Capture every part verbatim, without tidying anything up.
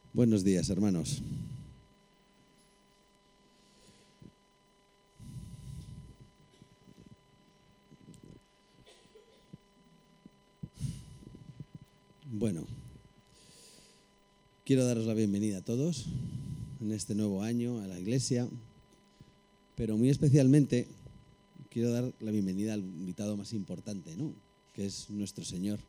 Buenos días, hermanos. Bueno, quiero daros la bienvenida a todos en este nuevo año a la iglesia, pero muy especialmente quiero dar la bienvenida al invitado más importante, ¿no? Que es nuestro Señor.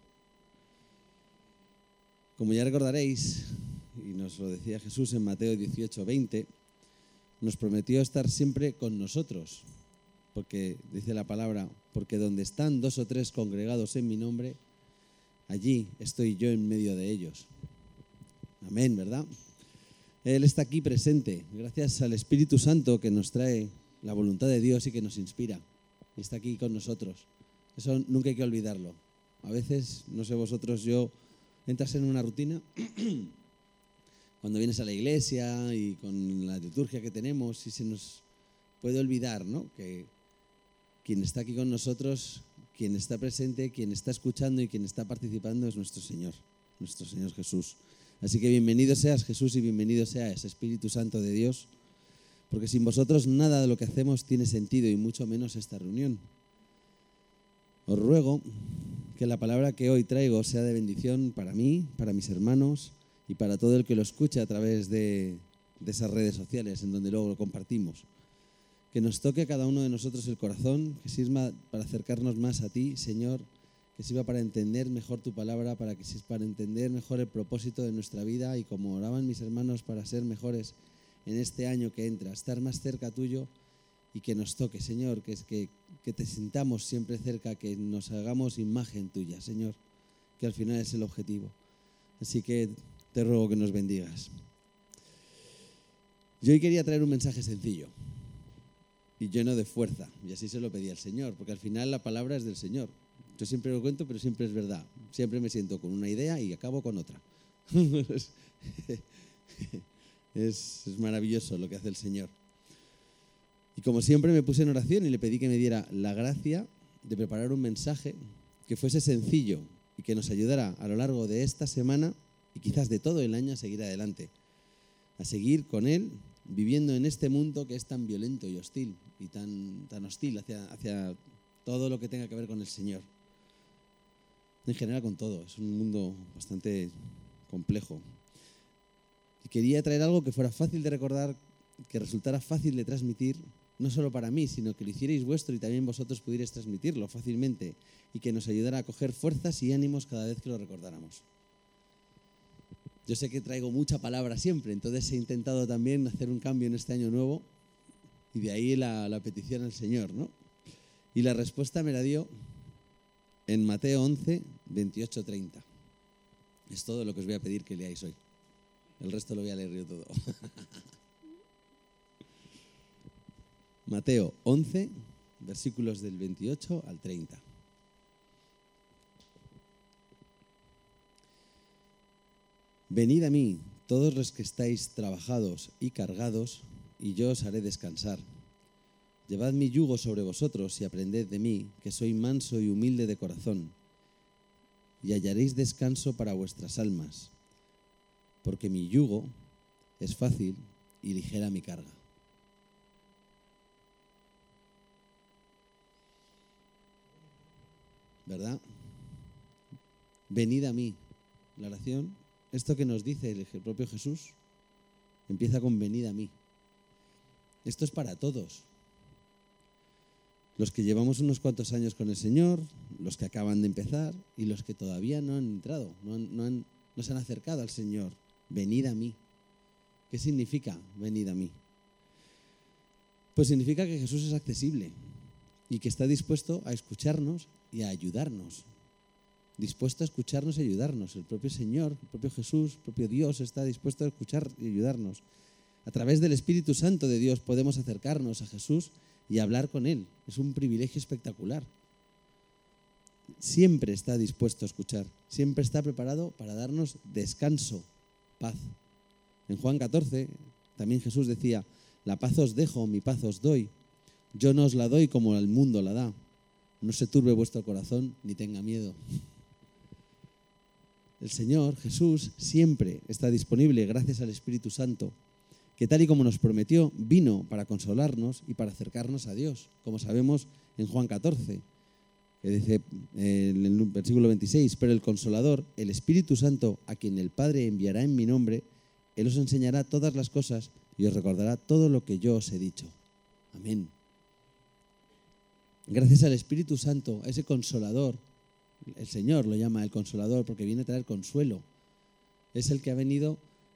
Como ya recordaréis, y nos lo decía Jesús en Mateo dieciocho, veinte, nos prometió estar siempre con nosotros, porque dice la palabra, porque donde están dos o tres congregados en mi nombre, allí estoy yo en medio de ellos. Amén, ¿verdad? Él está aquí presente, gracias al Espíritu Santo que nos trae la voluntad de Dios y que nos inspira. Está aquí con nosotros. Eso nunca hay que olvidarlo. A veces, no sé vosotros, yo entras en una rutina cuando vienes a la iglesia y con la liturgia que tenemos y se nos puede olvidar, ¿no? Que quien está aquí con nosotros, quien está presente, quien está escuchando y quien está participando es nuestro Señor, nuestro Señor Jesús. Así que bienvenido seas Jesús y bienvenido sea ese Espíritu Santo de Dios, porque sin vosotros nada de lo que hacemos tiene sentido y mucho menos esta reunión. Os ruego que la palabra que hoy traigo sea de bendición para mí, para mis hermanos y para todo el que lo escuche a través de, de esas redes sociales en donde luego lo compartimos. Que nos toque a cada uno de nosotros el corazón, que sirva para acercarnos más a ti, Señor, que sirva para entender mejor tu palabra, para que sirva para entender mejor el propósito de nuestra vida y como oraban mis hermanos para ser mejores en este año que entra, estar más cerca tuyo y que nos toque, Señor, que, es que, que te sintamos siempre cerca, que nos hagamos imagen tuya, Señor, que al final es el objetivo. Así que te ruego que nos bendigas. Yo hoy quería traer un mensaje sencillo y lleno de fuerza, y así se lo pedí al Señor, porque al final la palabra es del Señor. Yo siempre lo cuento, pero siempre es verdad. Siempre me siento con una idea y acabo con otra. es, es maravilloso lo que hace el Señor. Y como siempre me puse en oración y le pedí que me diera la gracia de preparar un mensaje que fuese sencillo y que nos ayudara a lo largo de esta semana y quizás de todo el año a seguir adelante, a seguir con Él, viviendo en este mundo que es tan violento y hostil y tan, tan hostil hacia, hacia todo lo que tenga que ver con el Señor. En general con todo, es un mundo bastante complejo. Y quería traer algo que fuera fácil de recordar, que resultara fácil de transmitir, no solo para mí, sino que lo hicierais vuestro y también vosotros pudierais transmitirlo fácilmente y que nos ayudara a coger fuerzas y ánimos cada vez que lo recordáramos. Yo sé que traigo mucha palabra siempre, entonces he intentado también hacer un cambio en este año nuevo y de ahí la, la petición al Señor, ¿no? Y la respuesta me la dio en Mateo once, veintiocho, treinta. Es todo lo que os voy a pedir que leáis hoy. El resto lo voy a leer yo todo. Mateo once, versículos del veintiocho al treinta. Venid a mí, todos los que estáis trabajados y cargados, y yo os haré descansar. Llevad mi yugo sobre vosotros y aprended de mí, que soy manso y humilde de corazón, y hallaréis descanso para vuestras almas, porque mi yugo es fácil y ligera mi carga. ¿Verdad? Venid a mí. La oración, esto que nos dice el propio Jesús, empieza con venid a mí. Esto es para todos. Los que llevamos unos cuantos años con el Señor, los que acaban de empezar y los que todavía no han entrado, no, han, no, han, no se han acercado al Señor. Venid a mí. ¿Qué significa venid a mí? Pues significa que Jesús es accesible y que está dispuesto a escucharnos y a ayudarnos. Dispuesto a escucharnos y ayudarnos. El propio Señor, el propio Jesús, el propio Dios está dispuesto a escuchar y ayudarnos. A través del Espíritu Santo de Dios podemos acercarnos a Jesús y hablar con Él. Es un privilegio espectacular. Siempre está dispuesto a escuchar. Siempre está preparado para darnos descanso, paz. En Juan catorce también Jesús decía, la paz os dejo, mi paz os doy. Yo no os la doy como el mundo la da. No se turbe vuestro corazón ni tenga miedo. El Señor, Jesús, siempre está disponible gracias al Espíritu Santo, que tal y como nos prometió, vino para consolarnos y para acercarnos a Dios, como sabemos en Juan catorce, que dice en el versículo veintiséis, pero el Consolador, el Espíritu Santo, a quien el Padre enviará en mi nombre, Él os enseñará todas las cosas y os recordará todo lo que yo os he dicho. Amén. Gracias al Espíritu Santo, a ese Consolador, el Señor lo llama el Consolador porque viene a traer consuelo. Es el que ha venido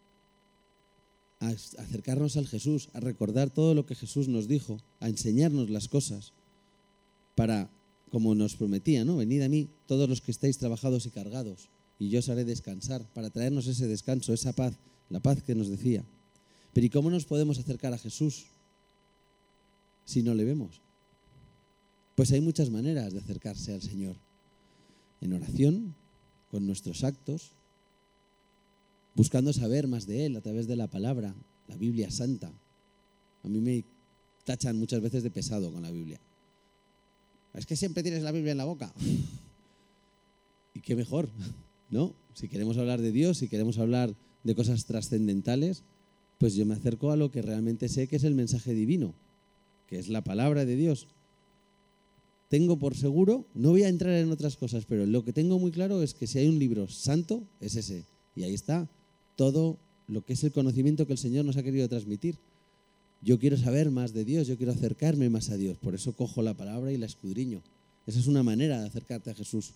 a acercarnos al Jesús, a recordar todo lo que Jesús nos dijo, a enseñarnos las cosas para, como nos prometía, ¿no? Venid a mí todos los que estáis trabajados y cargados y yo os haré descansar, para traernos ese descanso, esa paz, la paz que nos decía. Pero ¿y cómo nos podemos acercar a Jesús si no le vemos? Pues hay muchas maneras de acercarse al Señor. En oración, con nuestros actos, buscando saber más de Él a través de la palabra, la Biblia Santa. A mí me tachan muchas veces de pesado con la Biblia. Es que siempre tienes la Biblia en la boca. Y qué mejor, ¿no? Si queremos hablar de Dios, si queremos hablar de cosas trascendentales, pues yo me acerco a lo que realmente sé que es el mensaje divino, que es la palabra de Dios. Tengo por seguro, no voy a entrar en otras cosas, pero lo que tengo muy claro es que si hay un libro santo, es ese. Y ahí está todo lo que es el conocimiento que el Señor nos ha querido transmitir. Yo quiero saber más de Dios, yo quiero acercarme más a Dios, por eso cojo la palabra y la escudriño. Esa es una manera de acercarte a Jesús.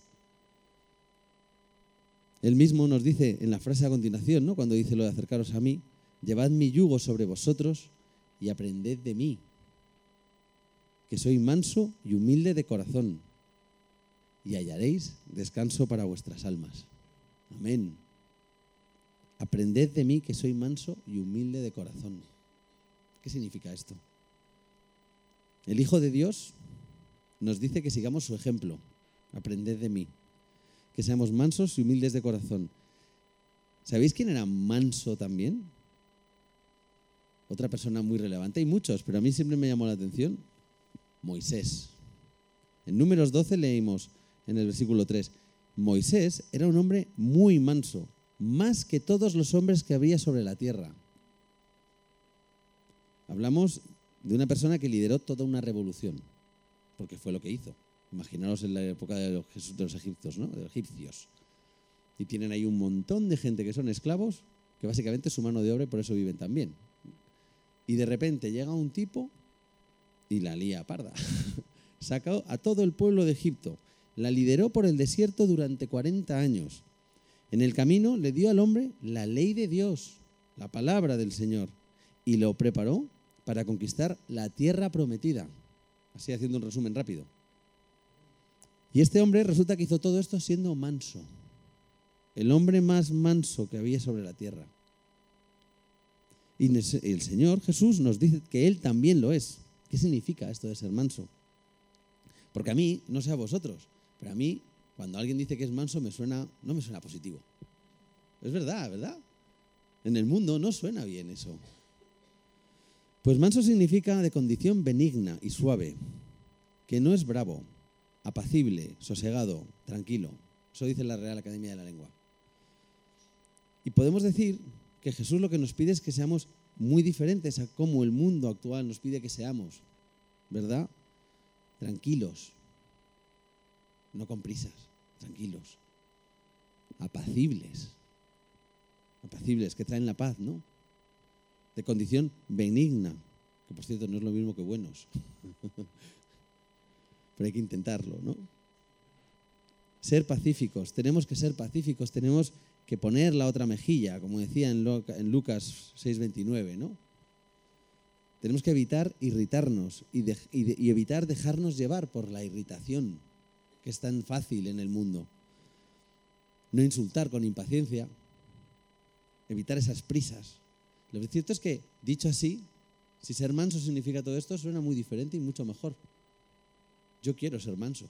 Él mismo nos dice en la frase a continuación, ¿no? Cuando dice lo de acercaros a mí, llevad mi yugo sobre vosotros y aprended de mí, que soy manso y humilde de corazón, y hallaréis descanso para vuestras almas. Amén. Aprended de mí, que soy manso y humilde de corazón. ¿Qué significa esto? El Hijo de Dios nos dice que sigamos su ejemplo. Aprended de mí, que seamos mansos y humildes de corazón. ¿Sabéis quién era manso también? Otra persona muy relevante, hay muchos, pero a mí siempre me llamó la atención. Moisés. En Números doce leímos en el versículo tres, Moisés era un hombre muy manso, más que todos los hombres que había sobre la tierra. Hablamos de una persona que lideró toda una revolución, porque fue lo que hizo. Imaginaros en la época de los, de los egipcios, ¿no? De los egipcios. Y tienen ahí un montón de gente que son esclavos, que básicamente es su mano de obra y por eso viven tan bien. Y de repente llega un tipo y la lía parda. Sacó a todo el pueblo de Egipto, la lideró por el desierto durante cuarenta años. En el camino le dio al hombre la ley de Dios, la palabra del Señor, y lo preparó para conquistar la tierra prometida. Así haciendo un resumen rápido. Y este hombre resulta que hizo todo esto siendo manso. El hombre más manso que había sobre la tierra. Y el Señor Jesús nos dice que Él también lo es. ¿Qué significa esto de ser manso? Porque a mí, no sé a vosotros, pero a mí, cuando alguien dice que es manso, me suena, no me suena positivo. Es verdad, ¿verdad? En el mundo no suena bien eso. Pues manso significa de condición benigna y suave, que no es bravo, apacible, sosegado, tranquilo. Eso dice la Real Academia de la Lengua. Y podemos decir que Jesús lo que nos pide es que seamos muy diferentes a cómo el mundo actual nos pide que seamos, ¿verdad? Tranquilos, no con prisas, tranquilos, apacibles, apacibles, que traen la paz, ¿no? De condición benigna, que por cierto no es lo mismo que buenos, pero hay que intentarlo, ¿no? Ser pacíficos, tenemos que ser pacíficos, tenemos que poner la otra mejilla, como decía en Lucas seis veintinueve, ¿no? Tenemos que evitar irritarnos y, de, y, de, y evitar dejarnos llevar por la irritación, que es tan fácil en el mundo. No insultar con impaciencia, evitar esas prisas. Lo cierto es que, dicho así, si ser manso significa todo esto, suena muy diferente y mucho mejor. Yo quiero ser manso.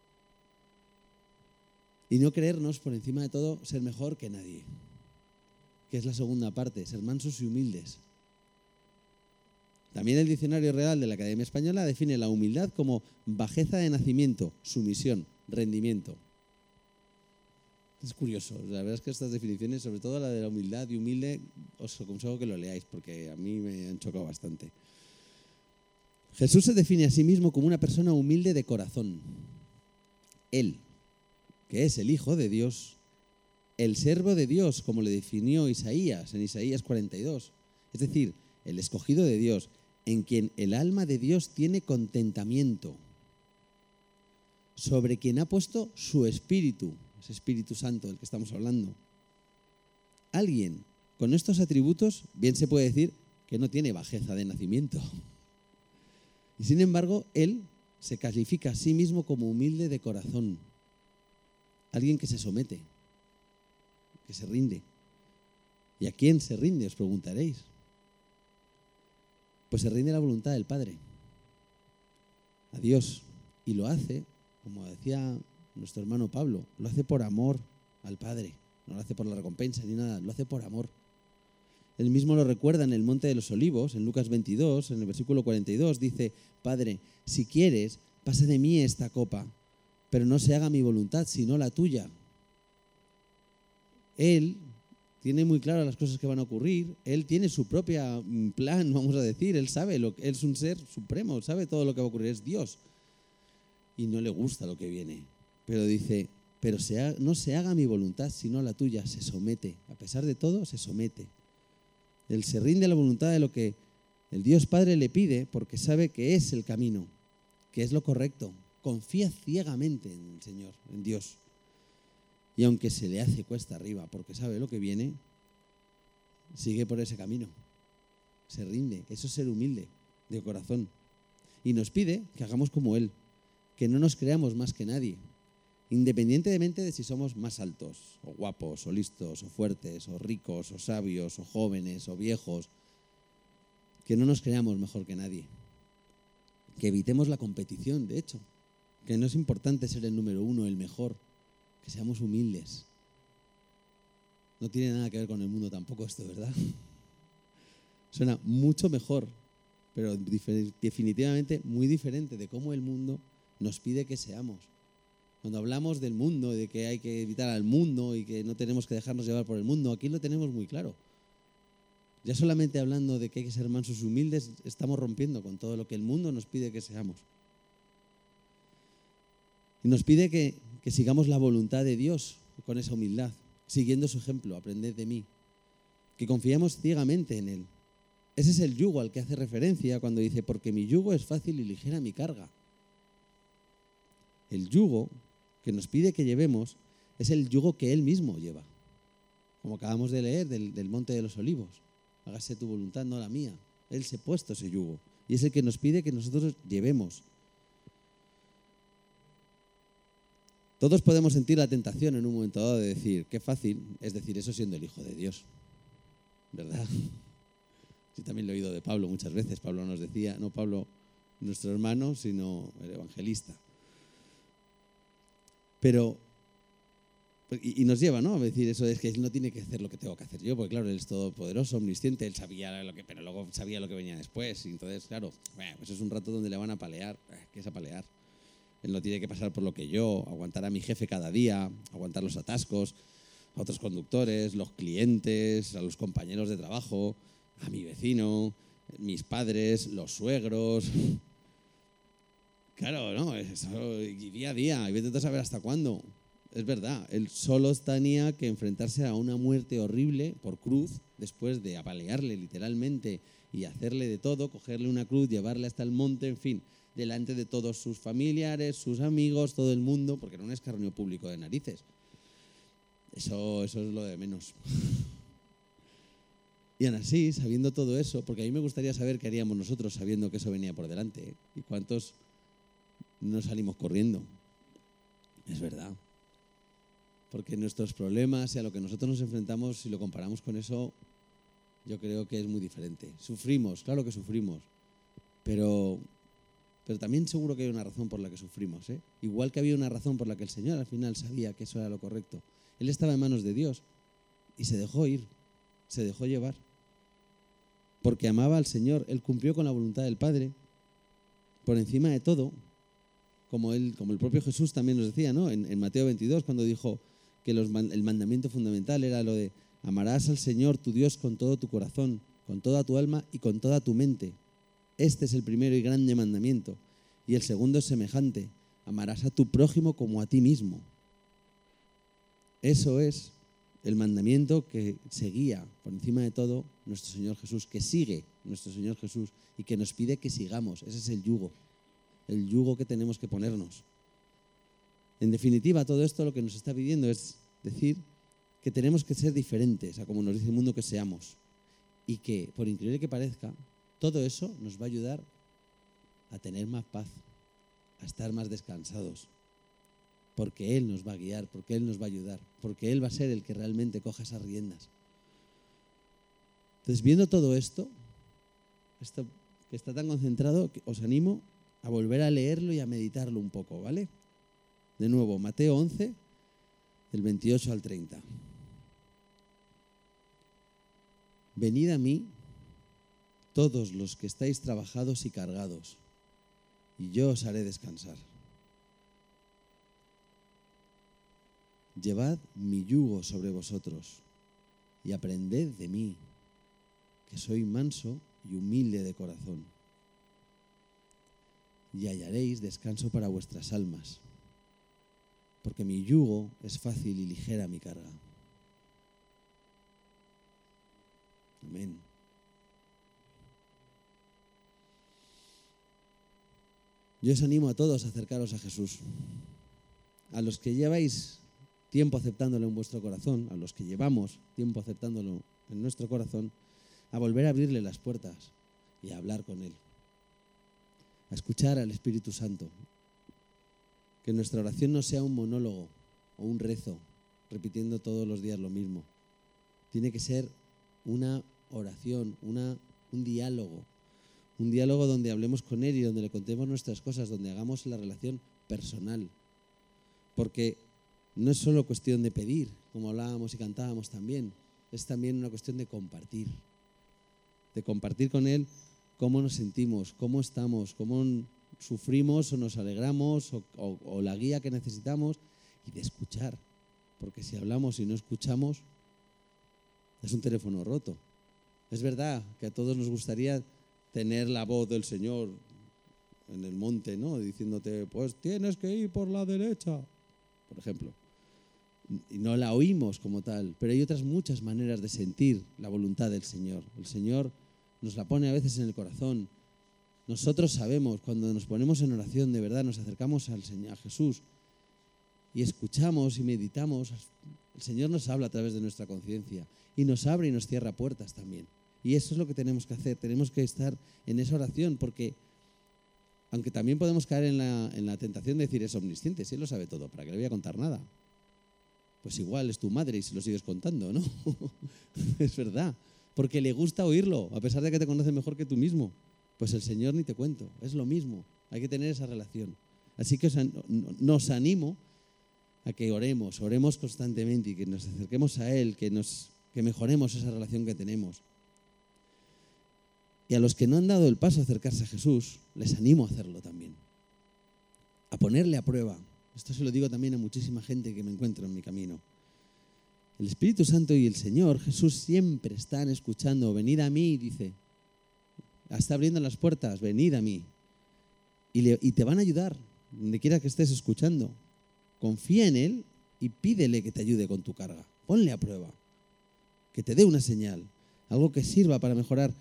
Y no creernos, por encima de todo, ser mejor que nadie. Que es la segunda parte, ser mansos y humildes. También el Diccionario Real de la Academia Española define la humildad como bajeza de nacimiento, sumisión, rendimiento. Es curioso. La verdad es que estas definiciones, sobre todo la de la humildad y humilde, os aconsejo que lo leáis porque a mí me han chocado bastante. Jesús se define a sí mismo como una persona humilde de corazón. Él, que es el Hijo de Dios, el siervo de Dios, como le definió Isaías en Isaías cuarenta y dos. Es decir, el escogido de Dios, en quien el alma de Dios tiene contentamiento, sobre quien ha puesto su espíritu, ese Espíritu Santo del que estamos hablando. Alguien con estos atributos, bien se puede decir que no tiene bajeza de nacimiento. Y sin embargo, él se califica a sí mismo como humilde de corazón. Alguien que se somete, que se rinde. ¿Y a quién se rinde? Os preguntaréis. Pues se rinde a la voluntad del Padre, a Dios. Y lo hace, como decía nuestro hermano Pablo, lo hace por amor al Padre. No lo hace por la recompensa ni nada, lo hace por amor. Él mismo lo recuerda en el Monte de los Olivos, en Lucas veintidós, en el versículo cuarenta y dos, dice: Padre, si quieres, pasa de mí esta copa, pero no se haga mi voluntad, sino la tuya. Él tiene muy claro las cosas que van a ocurrir, él tiene su propio plan, vamos a decir, él sabe, lo, él es un ser supremo, sabe todo lo que va a ocurrir, es Dios. Y no le gusta lo que viene, pero dice, pero se ha, no se haga mi voluntad, sino la tuya, se somete, a pesar de todo, se somete. Él se rinde a la voluntad de lo que el Dios Padre le pide, porque sabe que es el camino, que es lo correcto, confía ciegamente en el Señor, en Dios. Y aunque se le hace cuesta arriba porque sabe lo que viene, sigue por ese camino. Se rinde. Eso es ser humilde de corazón. Y nos pide que hagamos como Él, que no nos creamos más que nadie, independientemente de si somos más altos, o guapos, o listos, o fuertes, o ricos, o sabios, o jóvenes, o viejos. Que no nos creamos mejor que nadie. Que evitemos la competición, de hecho. Que no es importante ser el número uno, el mejor. Que seamos humildes. No tiene nada que ver con el mundo tampoco esto, ¿verdad? Suena mucho mejor, pero definitivamente muy diferente de cómo el mundo nos pide que seamos. Cuando hablamos del mundo, de que hay que evitar al mundo y que no tenemos que dejarnos llevar por el mundo, aquí lo tenemos muy claro. Ya solamente hablando de que hay que ser mansos y humildes, estamos rompiendo con todo lo que el mundo nos pide que seamos. Y nos pide que, que sigamos la voluntad de Dios con esa humildad, siguiendo su ejemplo, aprended de mí. Que confiemos ciegamente en Él. Ese es el yugo al que hace referencia cuando dice, porque mi yugo es fácil y ligera mi carga. El yugo que nos pide que llevemos es el yugo que Él mismo lleva. Como acabamos de leer del, del Monte de los Olivos. Hágase tu voluntad, no la mía. Él se ha puesto ese yugo. Y es el que nos pide que nosotros llevemos. Todos podemos sentir la tentación en un momento dado de decir, qué fácil es decir eso siendo el Hijo de Dios. ¿Verdad? Yo también lo he oído de Pablo muchas veces. Pablo nos decía, no Pablo nuestro hermano, sino el evangelista. Pero, y, y nos lleva, ¿no?, a decir eso, es que Él no tiene que hacer lo que tengo que hacer yo, porque claro, Él es todopoderoso, omnisciente, Él sabía lo que, pero luego sabía lo que venía después. Y entonces, claro, bueno, pues es un rato donde le van a apalear. ¿Qué es apalear? Él no tiene que pasar por lo que yo, aguantar a mi jefe cada día, aguantar los atascos, a otros conductores, los clientes, a los compañeros de trabajo, a mi vecino, mis padres, los suegros. Claro, ¿no? Eso, día a día, y vete a saber hasta cuándo. Es verdad, él solo tenía que enfrentarse a una muerte horrible por cruz, después de apalearle literalmente y hacerle de todo, cogerle una cruz, llevarle hasta el monte, en fin, delante de todos sus familiares, sus amigos, todo el mundo, porque era un escarnio público de narices. Eso, eso es lo de menos. Y aún así, sabiendo todo eso, porque a mí me gustaría saber qué haríamos nosotros sabiendo que eso venía por delante, ¿eh? Y cuántos no salimos corriendo. Es verdad. Porque nuestros problemas y a lo que nosotros nos enfrentamos, si lo comparamos con eso, yo creo que es muy diferente. Sufrimos, claro que sufrimos, pero, pero también seguro que hay una razón por la que sufrimos, ¿eh? Igual que había una razón por la que el Señor al final sabía que eso era lo correcto. Él estaba en manos de Dios y se dejó ir, se dejó llevar. Porque amaba al Señor, Él cumplió con la voluntad del Padre por encima de todo. Como, él, como el propio Jesús también nos decía, ¿no? En, en Mateo veintidós, cuando dijo que los, el mandamiento fundamental era lo de amarás al Señor tu Dios con todo tu corazón, con toda tu alma y con toda tu mente. Este es el primero y grande mandamiento. Y el segundo es semejante, amarás a tu prójimo como a ti mismo. Eso es el mandamiento que seguía por encima de todo nuestro Señor Jesús, que sigue nuestro Señor Jesús y que nos pide que sigamos. Ese es el yugo, el yugo que tenemos que ponernos. En definitiva, todo esto lo que nos está pidiendo es decir que tenemos que ser diferentes a como nos dice el mundo que seamos. Y que, por increíble que parezca, todo eso nos va a ayudar a tener más paz, a estar más descansados. Porque Él nos va a guiar, porque Él nos va a ayudar, porque Él va a ser el que realmente coja esas riendas. Entonces, viendo todo esto, esto que está tan concentrado, que os animo a volver a leerlo y a meditarlo un poco, ¿vale? De nuevo, Mateo once, del veintiocho al treinta. Venid a mí, todos los que estáis trabajados y cargados, y yo os haré descansar. Llevad mi yugo sobre vosotros y aprended de mí, que soy manso y humilde de corazón, y hallaréis descanso para vuestras almas, porque mi yugo es fácil y ligera mi carga. Amén. Yo os animo a todos a acercaros a Jesús. A los que lleváis tiempo aceptándolo en vuestro corazón, a los que llevamos tiempo aceptándolo en nuestro corazón, a volver a abrirle las puertas y a hablar con Él. A escuchar al Espíritu Santo. Que nuestra oración no sea un monólogo o un rezo, repitiendo todos los días lo mismo. Tiene que ser una oración, una, un diálogo. Un diálogo donde hablemos con Él y donde le contemos nuestras cosas, donde hagamos la relación personal. Porque no es solo cuestión de pedir, como hablábamos y cantábamos también, es también una cuestión de compartir. De compartir con Él cómo nos sentimos, cómo estamos, cómo sufrimos o nos alegramos o, o, o la guía que necesitamos, y de escuchar. Porque si hablamos y no escuchamos, es un teléfono roto. Es verdad que a todos nos gustaría tener la voz del Señor en el monte, ¿no? Diciéndote, pues tienes que ir por la derecha, por ejemplo. Y no la oímos como tal, pero hay otras muchas maneras de sentir la voluntad del Señor. El Señor nos la pone a veces en el corazón. Nosotros sabemos, cuando nos ponemos en oración, de verdad, nos acercamos al Señor, a Jesús, y escuchamos y meditamos, el Señor nos habla a través de nuestra conciencia y nos abre y nos cierra puertas también. Y eso es lo que tenemos que hacer, tenemos que estar en esa oración, porque aunque también podemos caer en la, en la tentación de decir, es omnisciente, si Él lo sabe todo, ¿para qué le voy a contar nada? Pues igual es tu madre y se lo sigues contando, ¿no? Es verdad, porque le gusta oírlo, a pesar de que te conoce mejor que tú mismo. Pues el Señor ni te cuento, es lo mismo, hay que tener esa relación. Así que os, nos animo a que oremos, oremos constantemente y que nos acerquemos a Él, que, nos, que mejoremos esa relación que tenemos. Y a los que no han dado el paso a acercarse a Jesús, les animo a hacerlo también, a ponerle a prueba. Esto se lo digo también a muchísima gente que me encuentro en mi camino. El Espíritu Santo y el Señor Jesús siempre están escuchando. Venid a mí, dice. Está abriendo las puertas, venid a mí. Y, le, y te van a ayudar, donde quiera que estés escuchando. Confía en Él y pídele que te ayude con tu carga. Ponle a prueba. Que te dé una señal. Algo que sirva para mejorar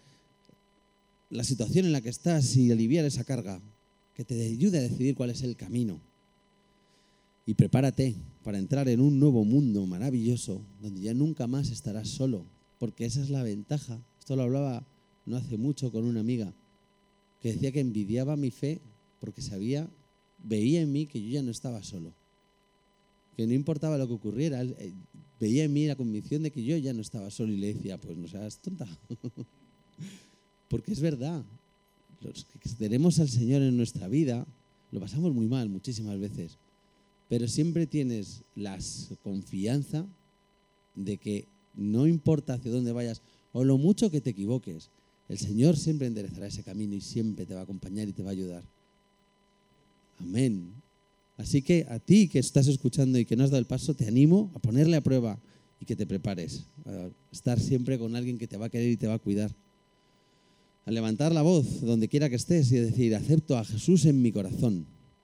la situación en la que estás y aliviar esa carga. Que te ayude a decidir cuál es el camino. Y prepárate para entrar en un nuevo mundo maravilloso donde ya nunca más estarás solo, porque esa es la ventaja. Esto lo hablaba no hace mucho con una amiga que decía que envidiaba mi fe porque sabía, veía en mí que yo ya no estaba solo, que no importaba lo que ocurriera, veía en mí la convicción de que yo ya no estaba solo y le decía, pues no seas tonta, porque es verdad, los que tenemos al Señor en nuestra vida lo pasamos muy mal muchísimas veces. Pero siempre tienes la confianza de que no importa hacia dónde vayas o lo mucho que te equivoques, el Señor siempre enderezará ese camino y siempre te va a acompañar y te va a ayudar. Amén. Así que a ti que estás escuchando y que no has dado el paso, te animo a ponerle a prueba y que te prepares a estar siempre con alguien que te va a querer y te va a cuidar. A levantar la voz donde quiera que estés y a decir, acepto a Jesús en mi corazón.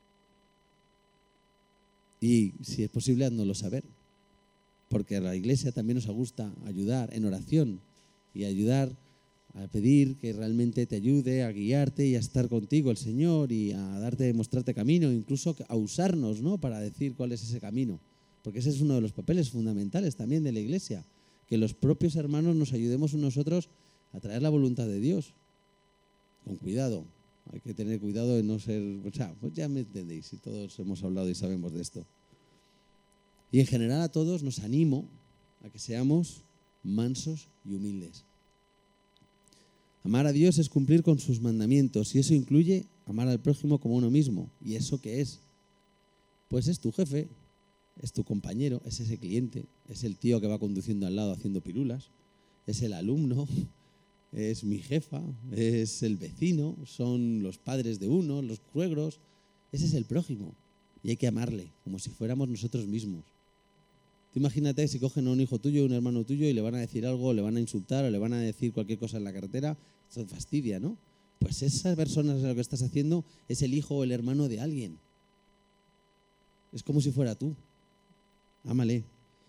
Y si es posible, háznoslo saber. Porque a la iglesia también nos gusta ayudar en oración y ayudar a pedir que realmente te ayude a guiarte y a estar contigo el Señor y a darte, mostrarte camino, incluso a usarnos, ¿no?, para decir cuál es ese camino. Porque ese es uno de los papeles fundamentales también de la iglesia, que los propios hermanos nos ayudemos unos a otros a traer la voluntad de Dios. Con cuidado, hay que tener cuidado de no ser, o sea, pues ya me entendéis, y todos hemos hablado y sabemos de esto. Y en general a todos nos animo a que seamos mansos y humildes. Amar a Dios es cumplir con sus mandamientos y eso incluye amar al prójimo como uno mismo. ¿Y eso qué es? Pues es tu jefe, es tu compañero, es ese cliente, es el tío que va conduciendo al lado haciendo pirulas, es el alumno, es mi jefa, es el vecino, son los padres de uno, los suegros. Ese es el prójimo y hay que amarle como si fuéramos nosotros mismos. Tú imagínate si cogen a un hijo tuyo, un hermano tuyo y le van a decir algo, le van a insultar o le van a decir cualquier cosa en la carretera, eso fastidia, ¿no? Pues esa persona, lo que estás haciendo, es el hijo o el hermano de alguien. Es como si fuera tú. Ámale.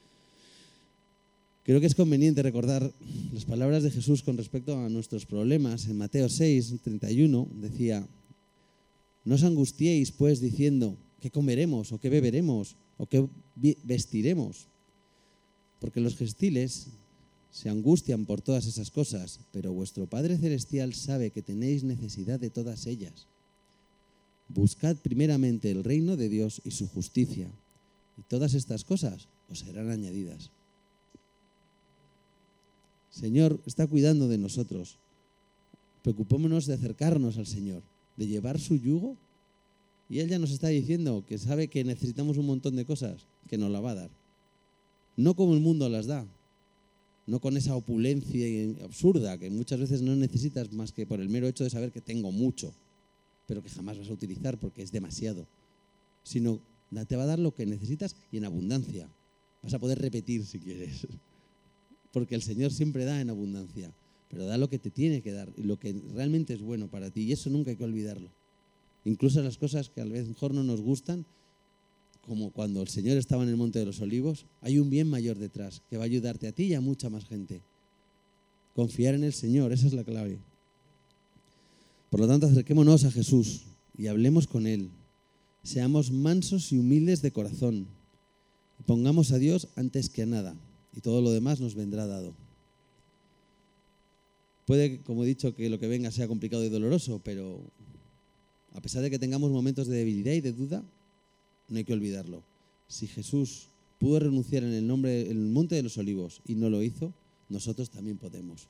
Creo que es conveniente recordar las palabras de Jesús con respecto a nuestros problemas. En Mateo seis, treinta y uno decía, no os angustiéis pues diciendo, ¿qué comeremos o qué beberemos o qué vestiremos? Porque los gentiles se angustian por todas esas cosas, pero vuestro Padre Celestial sabe que tenéis necesidad de todas ellas. Buscad primeramente el reino de Dios y su justicia, y todas estas cosas os serán añadidas. Señor está cuidando de nosotros. Preocupémonos de acercarnos al Señor, de llevar su yugo, y Él ya nos está diciendo que sabe que necesitamos un montón de cosas, que nos la va a dar. No como el mundo las da, no con esa opulencia absurda que muchas veces no necesitas más que por el mero hecho de saber que tengo mucho, pero que jamás vas a utilizar porque es demasiado, sino te va a dar lo que necesitas y en abundancia. Vas a poder repetir si quieres, porque el Señor siempre da en abundancia, pero da lo que te tiene que dar y lo que realmente es bueno para ti, y eso nunca hay que olvidarlo. Incluso las cosas que a lo mejor no nos gustan, como cuando el Señor estaba en el Monte de los Olivos, hay un bien mayor detrás que va a ayudarte a ti y a mucha más gente. Confiar en el Señor, esa es la clave. Por lo tanto, acerquémonos a Jesús y hablemos con Él. Seamos mansos y humildes de corazón. Pongamos a Dios antes que a nada y todo lo demás nos vendrá dado. Puede, como he dicho, que lo que venga sea complicado y doloroso, pero a pesar de que tengamos momentos de debilidad y de duda, no hay que olvidarlo. Si Jesús pudo renunciar en el nombre, en el Monte de los Olivos y no lo hizo, nosotros también podemos.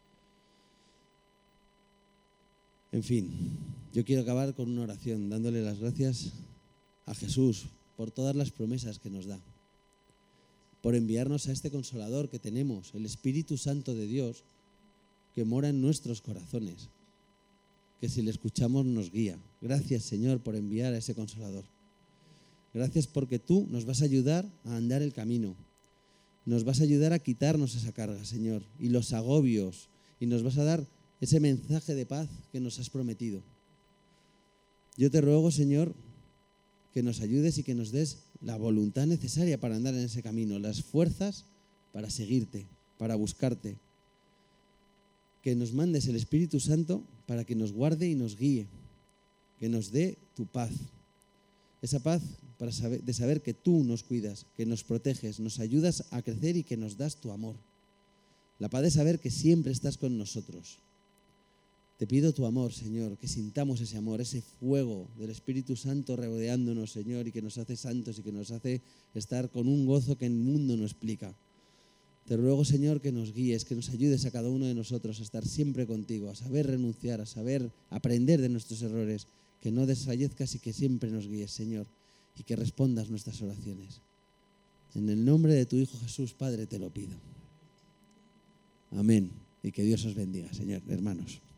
En fin, yo quiero acabar con una oración dándole las gracias a Jesús por todas las promesas que nos da, por enviarnos a este Consolador que tenemos, el Espíritu Santo de Dios, que mora en nuestros corazones, que si le escuchamos nos guía. Gracias, Señor, por enviar a ese Consolador. Gracias porque tú nos vas a ayudar a andar el camino. Nos vas a ayudar a quitarnos esa carga, Señor, y los agobios, y nos vas a dar ese mensaje de paz que nos has prometido. Yo te ruego, Señor, que nos ayudes y que nos des la voluntad necesaria para andar en ese camino, las fuerzas para seguirte, para buscarte. Que nos mandes el Espíritu Santo para que nos guarde y nos guíe, que nos dé tu paz. Esa paz para saber, de saber que tú nos cuidas, que nos proteges, nos ayudas a crecer y que nos das tu amor. La paz de saber que siempre estás con nosotros. Te pido tu amor, Señor, que sintamos ese amor, ese fuego del Espíritu Santo rodeándonos, Señor, y que nos hace santos y que nos hace estar con un gozo que el mundo no explica. Te ruego, Señor, que nos guíes, que nos ayudes a cada uno de nosotros a estar siempre contigo, a saber renunciar, a saber aprender de nuestros errores, que no desfallezcas y que siempre nos guíes, Señor, y que respondas nuestras oraciones. En el nombre de tu Hijo Jesús, Padre, te lo pido. Amén. Y que Dios os bendiga, Señor, hermanos.